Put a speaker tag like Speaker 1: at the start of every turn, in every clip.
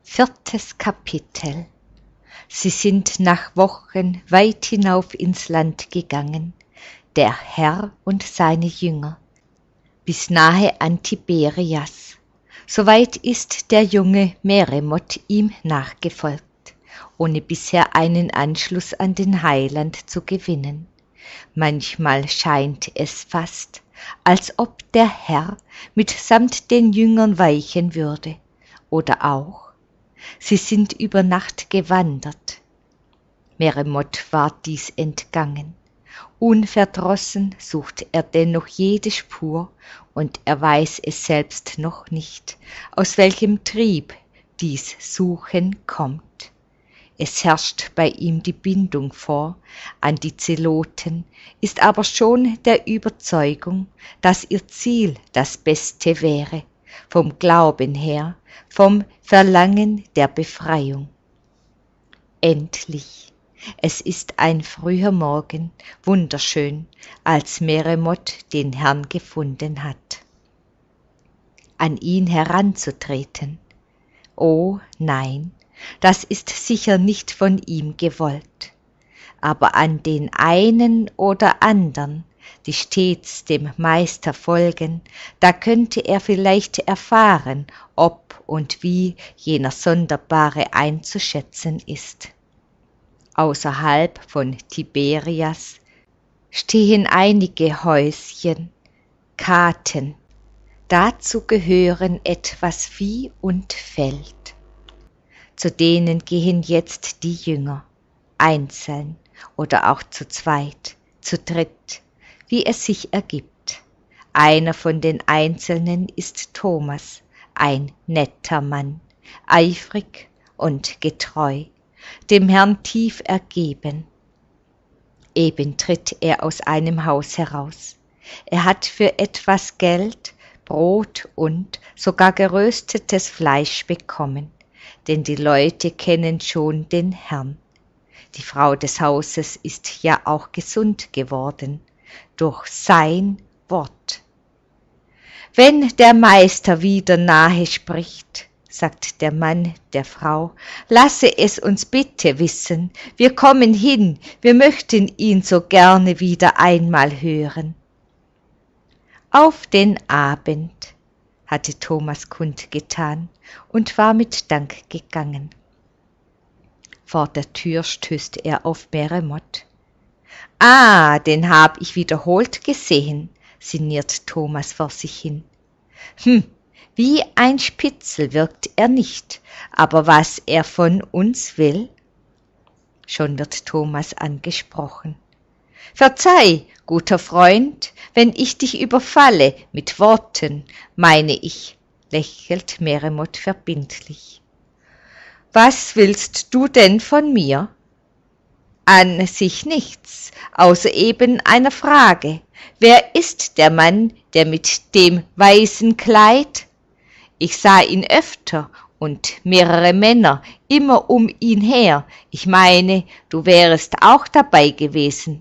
Speaker 1: 4. Kapitel. Sie sind nach Wochen weit hinauf ins Land gegangen, der Herr und seine Jünger, bis nahe an Tiberias. Soweit ist der junge Meremot ihm nachgefolgt, ohne bisher einen Anschluss an den Heiland zu gewinnen. Manchmal scheint es fast, als ob der Herr mitsamt den Jüngern weichen würde, oder auch, sie sind über Nacht gewandert. Meremot war dies entgangen. Unverdrossen sucht er dennoch jede Spur, und er weiß es selbst noch nicht, aus welchem Trieb dies Suchen kommt. Es herrscht bei ihm die Bindung vor an die Zeloten, ist aber schon der Überzeugung, dass ihr Ziel das Beste wäre, vom Glauben her, vom Verlangen der Befreiung. Endlich, es ist ein früher Morgen, wunderschön, als Meremot den Herrn gefunden hat. An ihn heranzutreten? Oh nein, das ist sicher nicht von ihm gewollt. Aber an den einen oder andern, die stets dem Meister folgen, da könnte er vielleicht erfahren, ob und wie jener Sonderbare einzuschätzen ist. Außerhalb von Tiberias stehen einige Häuschen, Katen. Dazu gehören etwas Vieh und Feld. Zu denen gehen jetzt die Jünger, einzeln oder auch zu zweit, zu dritt, wie es sich ergibt. Einer von den Einzelnen ist Thomas, ein netter Mann, eifrig und getreu, dem Herrn tief ergeben. Eben tritt er aus einem Haus heraus. Er hat für etwas Geld, Brot und sogar geröstetes Fleisch bekommen, denn die Leute kennen schon den Herrn. Die Frau des Hauses ist ja auch gesund geworden durch sein Wort. Wenn der Meister wieder nahe spricht, sagt der Mann der Frau, lasse es uns bitte wissen, wir kommen hin, wir möchten ihn so gerne wieder einmal hören. Auf den Abend, hatte Thomas kundgetan und war mit Dank gegangen. Vor der Tür stößt er auf Meremot. »Ah, den hab ich wiederholt gesehen«, sinniert Thomas vor sich hin. Wie ein Spitzel wirkt er nicht, aber was er von uns will? Schon wird Thomas angesprochen. »Verzeih, guter Freund, wenn ich dich überfalle mit Worten, meine ich«, lächelt Meremot verbindlich. »Was willst du denn von mir?« »An sich nichts, außer eben einer Frage. Wer ist der Mann, der mit dem weißen Kleid?« »Ich sah ihn öfter und mehrere Männer, immer um ihn her. Ich meine, du wärest auch dabei gewesen.«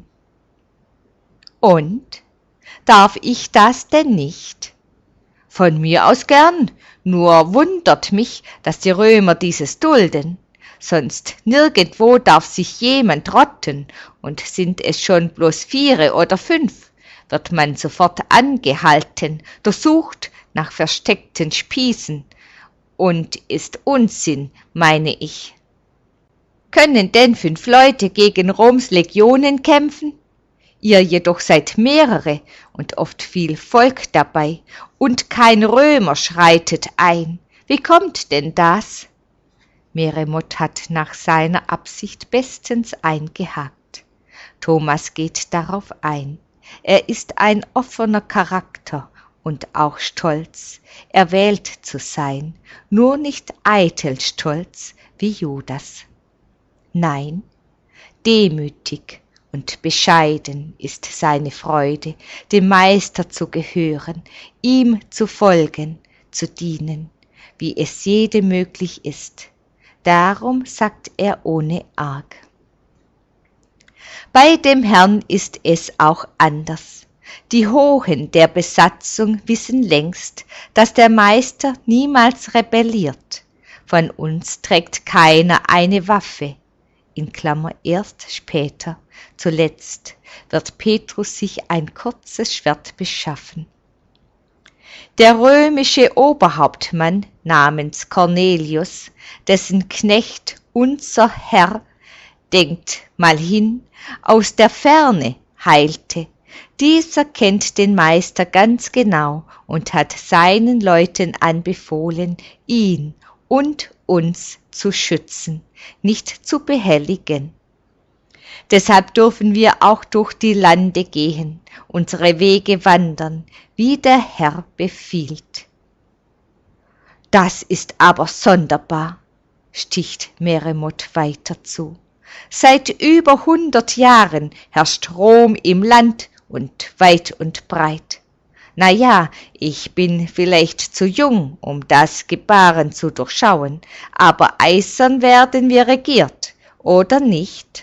Speaker 1: »Und? Darf ich das denn nicht?« »Von mir aus gern, nur wundert mich, dass die Römer dieses dulden. Sonst nirgendwo darf sich jemand rotten, und sind es schon bloß 4 oder 5, wird man sofort angehalten, durchsucht nach versteckten Spießen, und ist Unsinn, meine ich. Können denn 5 Leute gegen Roms Legionen kämpfen? Ihr jedoch seid mehrere und oft viel Volk dabei, und kein Römer schreitet ein. Wie kommt denn das?« Meremot hat nach seiner Absicht bestens eingehakt. Thomas geht darauf ein. Er ist ein offener Charakter und auch stolz, erwählt zu sein, nur nicht eitel stolz wie Judas. Nein, demütig und bescheiden ist seine Freude, dem Meister zu gehören, ihm zu folgen, zu dienen, wie es jedem möglich ist. Darum sagt er ohne Arg. Bei dem Herrn ist es auch anders. Die Hohen der Besatzung wissen längst, dass der Meister niemals rebelliert. von uns trägt keiner eine Waffe. In Klammer erst später, zuletzt wird Petrus sich ein kurzes Schwert beschaffen. Der römische Oberhauptmann namens Cornelius, dessen Knecht unser Herr, denkt mal hin, aus der Ferne heilte, dieser kennt den Meister ganz genau und hat seinen Leuten anbefohlen, ihn und uns zu schützen, nicht zu behelligen. Deshalb dürfen wir auch durch die Lande gehen, unsere Wege wandern, wie der Herr befiehlt. Das ist aber sonderbar, sticht Meremot weiter zu. Seit über 100 Jahren herrscht Rom im Land und weit und breit. Na ja, ich bin vielleicht zu jung, um das Gebaren zu durchschauen, aber eisern werden wir regiert, oder nicht?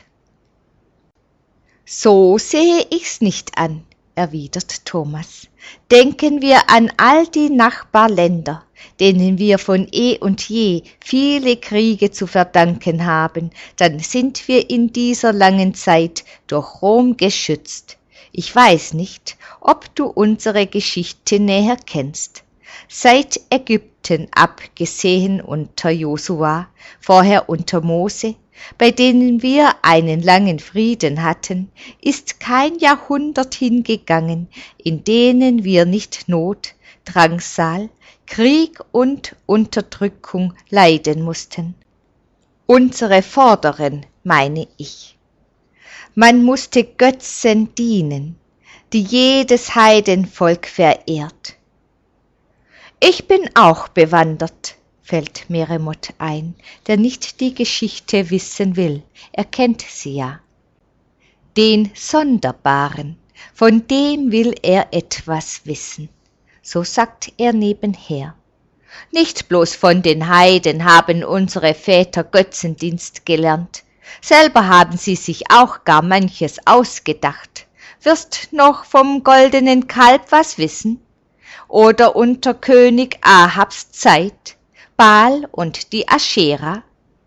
Speaker 1: So sehe ich's nicht an, erwidert Thomas. Denken wir an all die Nachbarländer, denen wir von und je viele Kriege zu verdanken haben, dann sind wir in dieser langen Zeit durch Rom geschützt. Ich weiß nicht, ob du unsere Geschichte näher kennst. Seit Ägypten abgesehen unter Josua, vorher unter Mose, bei denen wir einen langen Frieden hatten, ist kein Jahrhundert hingegangen, in denen wir nicht Not, Drangsal, Krieg und Unterdrückung leiden mussten. Unsere Vorderen, meine ich. Man musste Götzen dienen, die jedes Heidenvolk verehrt. Ich bin auch bewandert, fällt Meremot ein, der nicht die Geschichte wissen will, er kennt sie ja. Den Sonderbaren, von dem will er etwas wissen, so sagt er nebenher. Nicht bloß von den Heiden haben unsere Väter Götzendienst gelernt, selber haben sie sich auch gar manches ausgedacht. Wirst noch vom goldenen Kalb was wissen? Oder unter König Ahabs Zeit, Baal und die Aschera?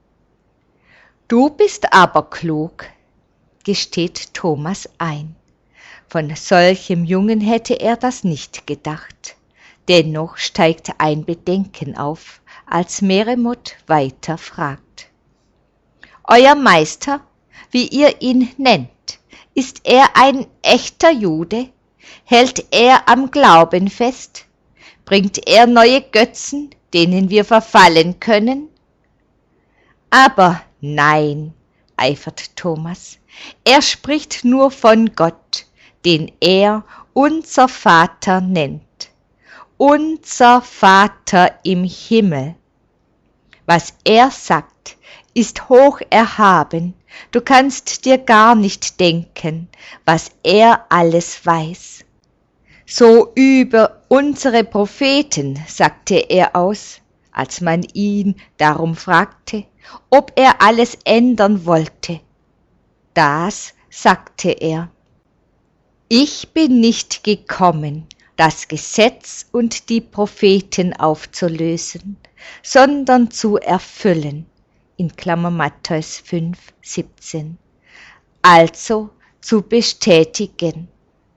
Speaker 1: Du bist aber klug, gesteht Thomas ein. Von solchem Jungen hätte er das nicht gedacht. Dennoch steigt ein Bedenken auf, als Meremot weiter fragt. Euer Meister, wie ihr ihn nennt, ist er ein echter Jude? Hält er am Glauben fest? Bringt er neue Götzen, denen wir verfallen können? Aber nein, eifert Thomas, er spricht nur von Gott, den er unser Vater nennt. Unser Vater im Himmel. Was er sagt, ist hoch erhaben, du kannst dir gar nicht denken, was er alles weiß. So über unsere Propheten, sagte er aus, als man ihn darum fragte, ob er alles ändern wollte. Das sagte er. Ich bin nicht gekommen, das Gesetz und die Propheten aufzulösen, sondern zu erfüllen. In Klammer Matthäus 5,17. Also zu bestätigen.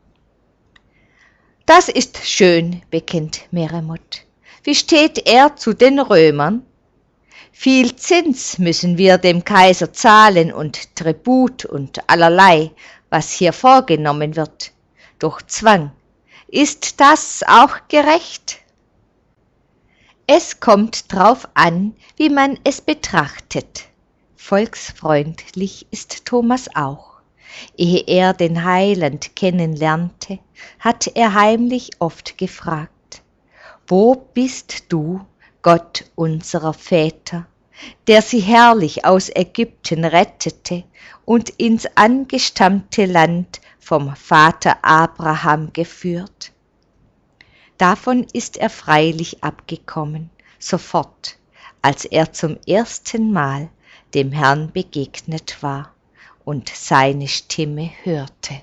Speaker 1: Das ist schön, bekennt Meremot. Wie steht er zu den Römern? Viel Zins müssen wir dem Kaiser zahlen und Tribut und allerlei, was hier vorgenommen wird, durch Zwang. Ist das auch gerecht? Es kommt drauf an, wie man es betrachtet. Volksfreundlich ist Thomas auch. Ehe er den Heiland kennenlernte, hat er heimlich oft gefragt: Wo bist du, Gott unserer Väter, der sie herrlich aus Ägypten rettete und ins angestammte Land vom Vater Abraham geführt? Davon ist er freilich abgekommen, sofort, als er zum ersten Mal dem Herrn begegnet war und seine Stimme hörte.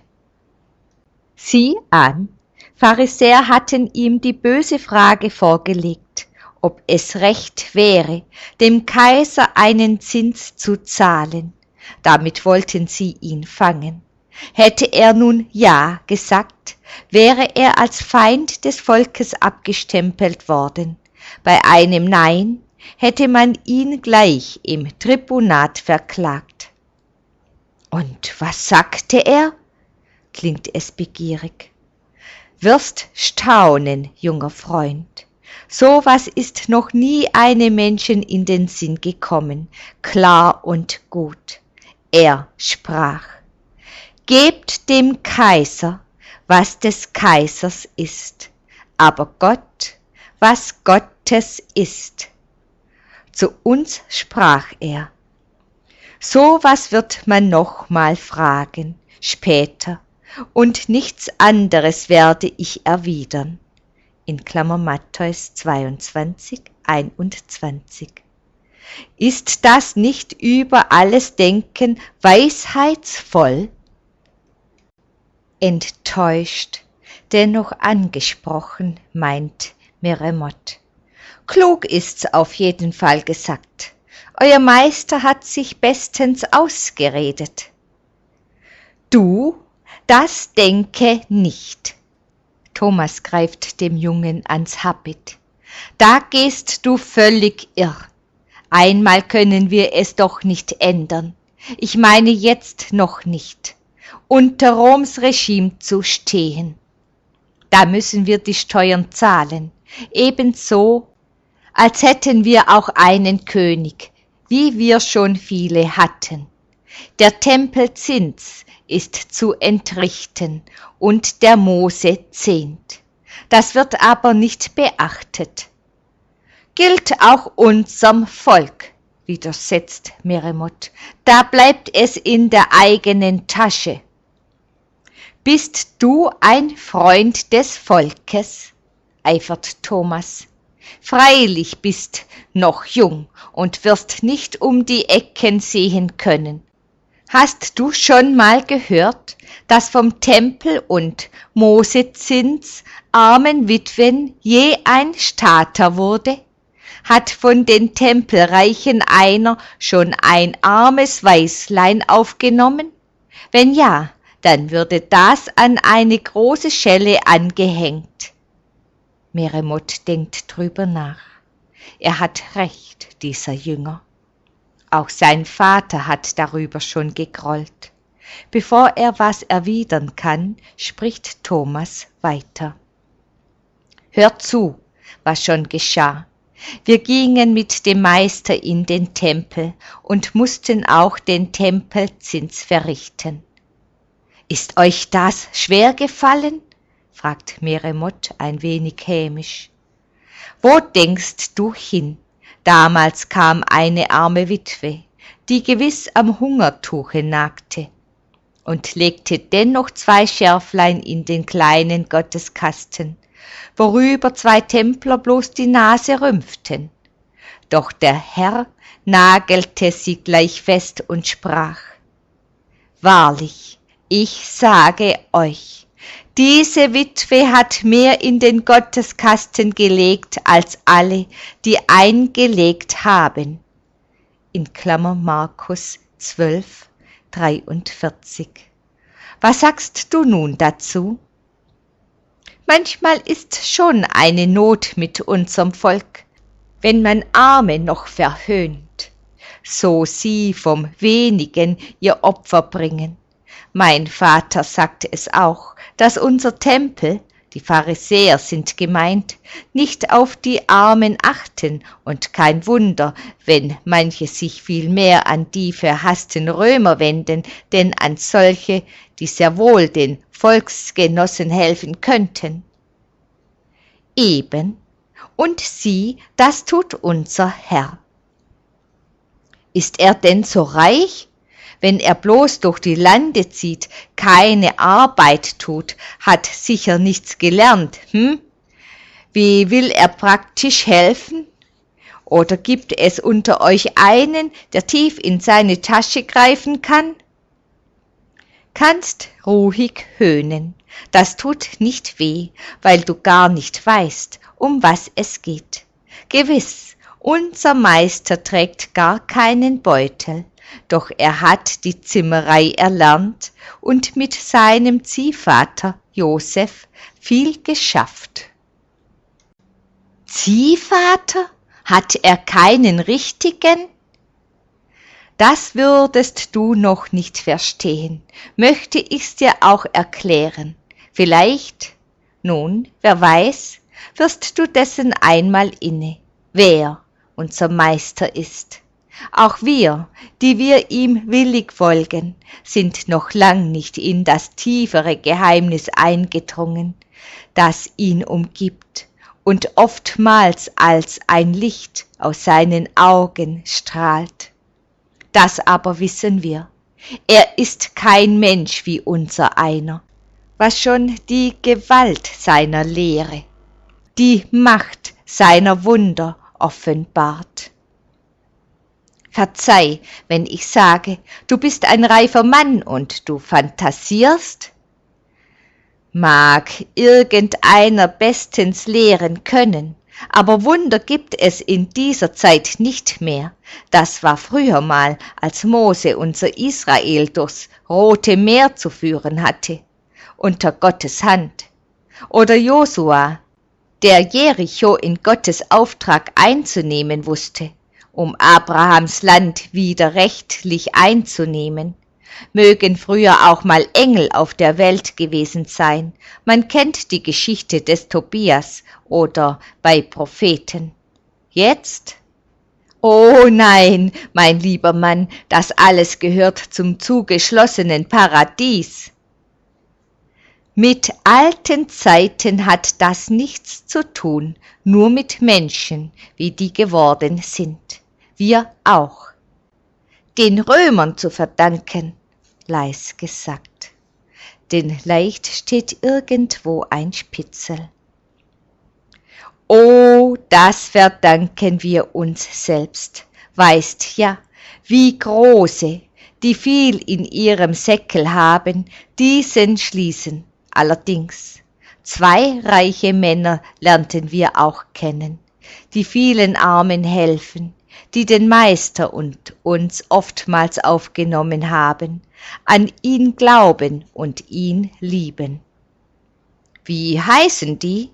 Speaker 1: Sieh an, Pharisäer hatten ihm die böse Frage vorgelegt, ob es recht wäre, dem Kaiser einen Zins zu zahlen. Damit wollten sie ihn fangen. Hätte er nun Ja gesagt, wäre er als Feind des Volkes abgestempelt worden. Bei einem Nein hätte man ihn gleich im Tribunat verklagt. Und was sagte er? Klingt es begierig. Wirst staunen, junger Freund. So was ist noch nie einem Menschen in den Sinn gekommen, klar und gut. Er sprach: Gebt dem Kaiser, was des Kaisers ist, aber Gott, was Gottes ist. Zu uns sprach er: So was wird man noch mal fragen, später, und nichts anderes werde ich erwidern. In Klammer Matthäus 22, 21. Ist das nicht über alles Denken weisheitsvoll? Enttäuscht, dennoch angesprochen, meint Meremot. Klug ist's auf jeden Fall gesagt. Euer Meister hat sich bestens ausgeredet. Du, das denke nicht. Thomas greift dem Jungen ans Habit. Da gehst du völlig irr. Einmal können wir es doch nicht ändern. Ich meine jetzt noch nicht, unter Roms Regime zu stehen. Da müssen wir die Steuern zahlen, ebenso, als hätten wir auch einen König, wie wir schon viele hatten. Der Tempelzins ist zu entrichten und der Mose 10. Das wird aber nicht beachtet. Gilt auch unserem Volk, widersetzt Meremot, da bleibt es in der eigenen Tasche. Bist du ein Freund des Volkes? Eifert Thomas. Freilich bist noch jung und wirst nicht um die Ecken sehen können. Hast du schon mal gehört, dass vom Tempel und Mosezins armen Witwen je ein Stater wurde? Hat von den Tempelreichen einer schon ein armes Waislein aufgenommen? Wenn ja, dann würde das an eine große Schelle angehängt. Meremot denkt drüber nach. Er hat recht, dieser Jünger. Auch sein Vater hat darüber schon gegrollt. Bevor er was erwidern kann, spricht Thomas weiter. Hört zu, was schon geschah. Wir gingen mit dem Meister in den Tempel und mussten auch den Tempelzins verrichten. Ist euch das schwer gefallen? Fragt Meremot ein wenig hämisch. Wo denkst du hin? Damals kam eine arme Witwe, die gewiss am Hungertuche nagte, und legte dennoch 2 Scherflein in den kleinen Gotteskasten, worüber 2 Templer bloß die Nase rümpften. Doch der Herr nagelte sie gleich fest und sprach: Wahrlich, ich sage euch, diese Witwe hat mehr in den Gotteskasten gelegt als alle, die eingelegt haben. In Klammer Markus 12, 43. Was sagst du nun dazu? Manchmal ist schon eine Not mit unserem Volk, wenn man Arme noch verhöhnt, so sie vom Wenigen ihr Opfer bringen. Mein Vater sagt es auch, dass unser Tempel, die Pharisäer sind gemeint, nicht auf die Armen achten, und kein Wunder, wenn manche sich viel mehr an die verhassten Römer wenden, denn an solche, die sehr wohl den Volksgenossen helfen könnten. Eben, und sieh, das tut unser Herr. Ist er denn so reich? Wenn er bloß durch die Lande zieht, keine Arbeit tut, hat sicher nichts gelernt, Wie will er praktisch helfen? Oder gibt es unter euch einen, der tief in seine Tasche greifen kann? Kannst ruhig höhnen, das tut nicht weh, weil du gar nicht weißt, um was es geht. Gewiss, unser Meister trägt gar keinen Beutel, doch er hat die Zimmerei erlernt und mit seinem Ziehvater Josef viel geschafft. Ziehvater? Hat er keinen richtigen? Das würdest du noch nicht verstehen, möchte ich's dir auch erklären. Vielleicht, nun, wer weiß, wirst du dessen einmal inne, wer unser Meister ist. Auch wir, die wir ihm willig folgen, sind noch lang nicht in das tiefere Geheimnis eingedrungen, das ihn umgibt und oftmals als ein Licht aus seinen Augen strahlt. Das aber wissen wir, er ist kein Mensch wie unser einer, was schon die Gewalt seiner Lehre, die Macht seiner Wunder offenbart. Verzeih, wenn ich sage, du bist ein reifer Mann und du fantasierst? Mag irgendeiner bestens lehren können, aber Wunder gibt es in dieser Zeit nicht mehr. Das war früher mal, als Mose unser Israel durchs Rote Meer zu führen hatte, unter Gottes Hand. Oder Josua, der Jericho in Gottes Auftrag einzunehmen wusste, um Abrahams Land wieder rechtlich einzunehmen. Mögen früher auch mal Engel auf der Welt gewesen sein. Man kennt die Geschichte des Tobias oder bei Propheten. Jetzt? Oh nein, mein lieber Mann, das alles gehört zum zugeschlossenen Paradies. Mit alten Zeiten hat das nichts zu tun, nur mit Menschen, wie die geworden sind. Wir auch. Den Römern zu verdanken, leis gesagt, denn leicht steht irgendwo ein Spitzel. Oh, das verdanken wir uns selbst, weißt ja, wie Große, die viel in ihrem Säckel haben, diesen schließen. Allerdings, 2 reiche Männer lernten wir auch kennen, die vielen Armen helfen, die den Meister und uns oftmals aufgenommen haben, an ihn glauben und ihn lieben. Wie heißen die?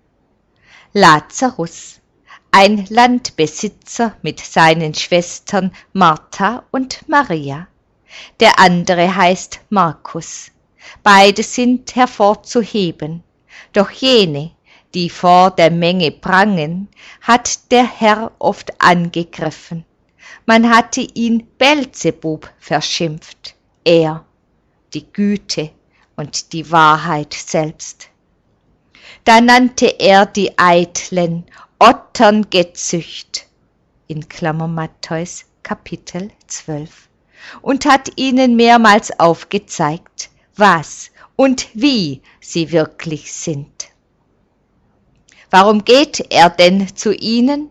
Speaker 1: Lazarus, ein Landbesitzer mit seinen Schwestern Martha und Maria. Der andere heißt Markus. Beide sind hervorzuheben, doch jene, die vor der Menge prangen, hat der Herr oft angegriffen. Man hatte ihn Beelzebub verschimpft, er, die Güte und die Wahrheit selbst. Da nannte er die Eitlen Otterngezücht, in Klammer Matthäus Kapitel 12, und hat ihnen mehrmals aufgezeigt, was und wie sie wirklich sind. Warum geht er denn zu ihnen?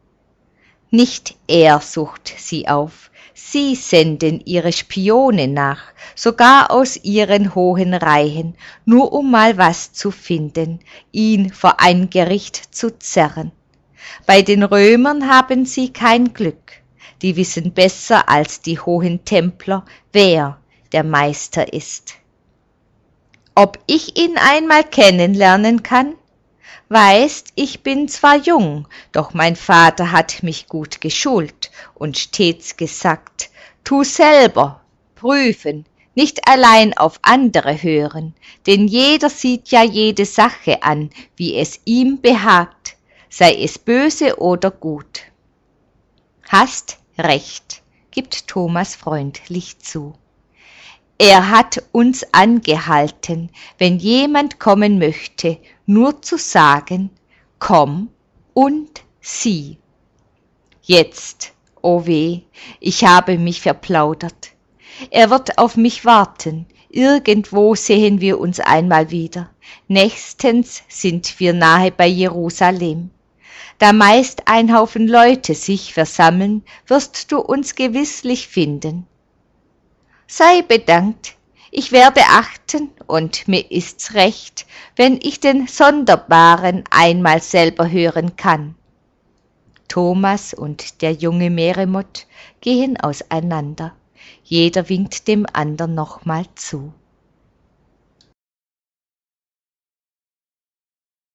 Speaker 1: Nicht er sucht sie auf, sie senden ihre Spione nach, sogar aus ihren hohen Reihen, nur um mal was zu finden, ihn vor ein Gericht zu zerren. Bei den Römern haben sie kein Glück, die wissen besser als die hohen Templer, wer der Meister ist. Ob ich ihn einmal kennenlernen kann? Weißt, ich bin zwar jung, doch mein Vater hat mich gut geschult und stets gesagt, tu selber, prüfen, nicht allein auf andere hören, denn jeder sieht ja jede Sache an, wie es ihm behagt, sei es böse oder gut. Hast recht, gibt Thomas freundlich zu. Er hat uns angehalten, wenn jemand kommen möchte, nur zu sagen, komm und sieh. Jetzt, oh weh, ich habe mich verplaudert. Er wird auf mich warten, irgendwo sehen wir uns einmal wieder. Nächstens sind wir nahe bei Jerusalem. Da meist ein Haufen Leute sich versammeln, wirst du uns gewisslich finden. Sei bedankt, ich werde achten und mir ist's recht, wenn ich den Sonderbaren einmal selber hören kann. Thomas und der junge Meremott gehen auseinander. Jeder winkt dem andern nochmal zu.